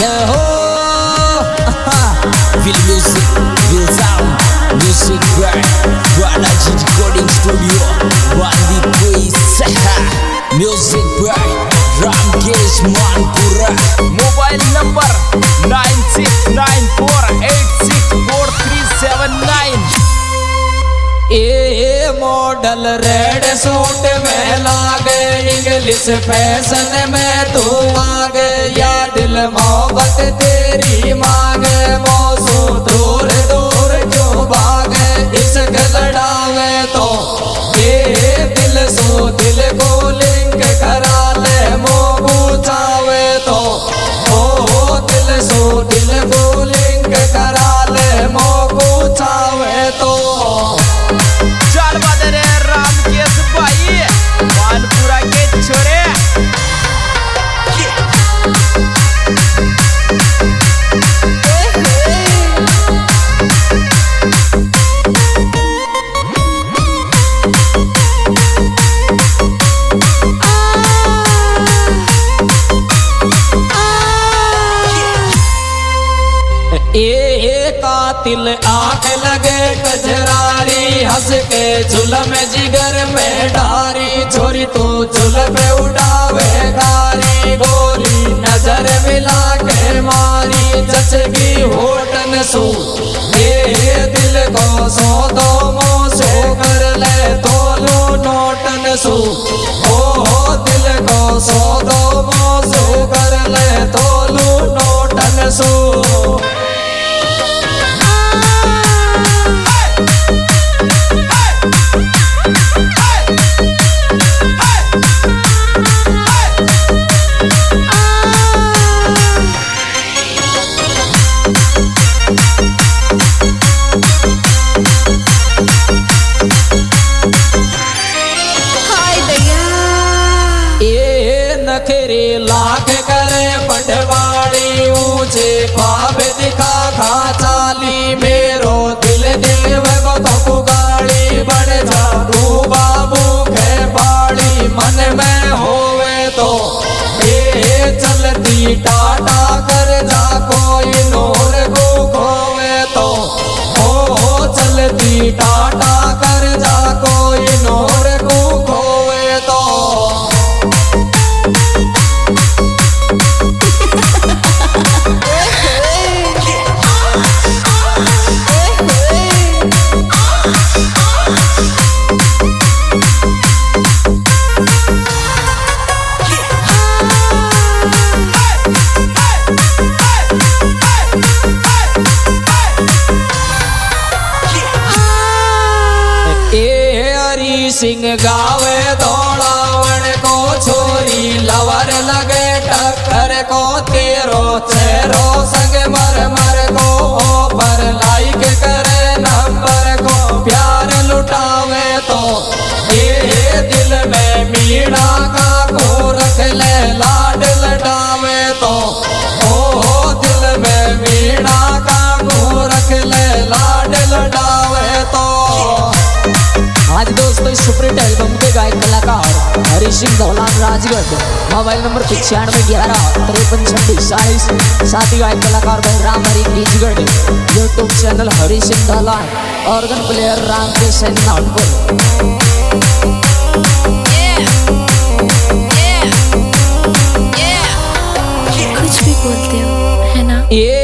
जय हो Feel music, feel sound, music brand Balaji Recording Studio Bandi Kuisa Music brand Ramkesh Manpura Mobile number 9694864379 ए model red suit में लागे English fashion में तू आगे या दिल मोहब्बत तेरी मांगे मौसू दूर दूर क्यों भागे इश्क लड़ावे तो ये दिल सो दिल को लिंक करा ले मोह पूछावे तो ओ दिल सो दिल को लिंक करा ले मोह पूछावे तो रामकेश भाई मानपुरा के छोरे कातिल आंख लगे कजरारी हंस के जुल्म जिगर में डारी छोरी तू जुल्म उड़ावे गारी गोरी नजर मिला के मारी जचगी होटन सू ये दिल को सो दो मोसो कर ले तोलो नोटन सू ओ दिल को सो दो मोसो कर ले तोलो नोटन सू नखरे लाख करे पटवाड़ी ऊंचे ख्वाब दिखा खा चाली मेरो दिल देव को तो पुगाड़ी बड़ जा तू बाबू के बाड़ी मन में होवे तो ये चलती टाटा कर जा कोई नूर को खोवे तो ओ चलती टाटा कर जा कोई नूर को खोवे तो सिंह गावे दौड़ावण को छोरी लवर लगे टक्कर को तेरो चेहरो संग मर मर को पर लाइक करे नंबर को प्यार लुटावे तो ये दिल में मीणा का को रख ले लाड लटावे तो ओ दिल में मीणा का को रख ले लाड लटावे तो आज दोस्तों सुपरहिट एल्बम के गायक कलाकार हरी सिंह धौलान राजगढ़ मोबाइल नंबर 9511535640 साथ ही गायक कलाकार Balram Hari Nijgarh YouTube channel Hari Singh Dhaulan organ player Ramkesh Natpur कुछ भी बोलते हो है ना।